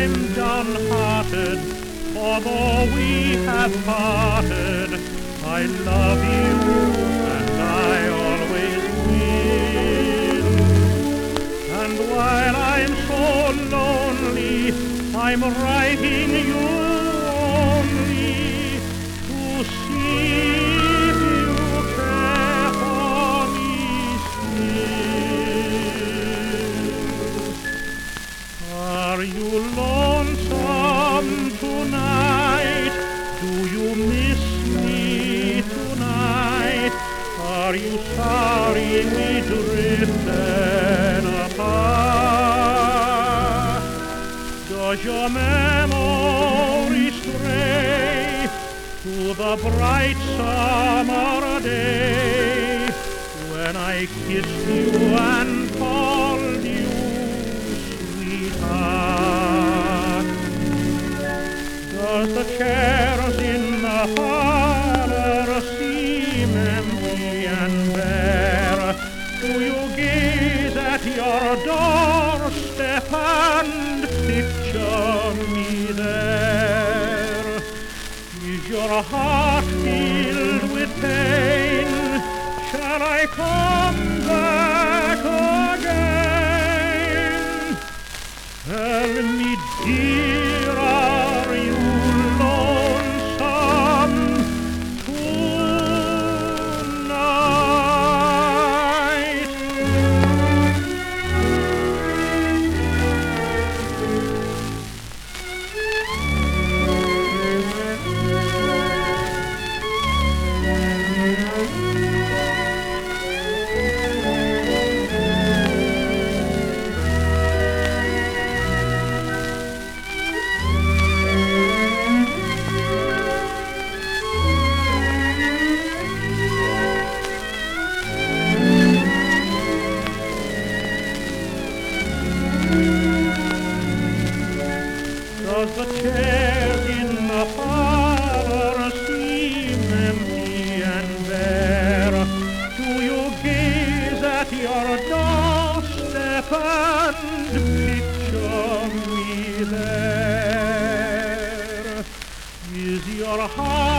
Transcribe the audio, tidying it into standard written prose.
I'm downhearted, for though we have parted, I love you and I always will. And while I'm so lonely, I'm writing you only to see if you care for me still. Are you lonesome tonight? Do you miss me tonight? Are you sorry we drifted apart? Does your memory stray to the bright summer day when I kissed you and called you sweetheart? Does the chairs in the parlor seem empty and bare? Do you gaze at your doorstep and picture me there? Is your heart filled with pain? Shall I come back again? Tell me, dear, are you lonesome tonight? Does the chairs in the parlor seem empty and bare? Do you gaze at your doorstep and picture me there? Is your heart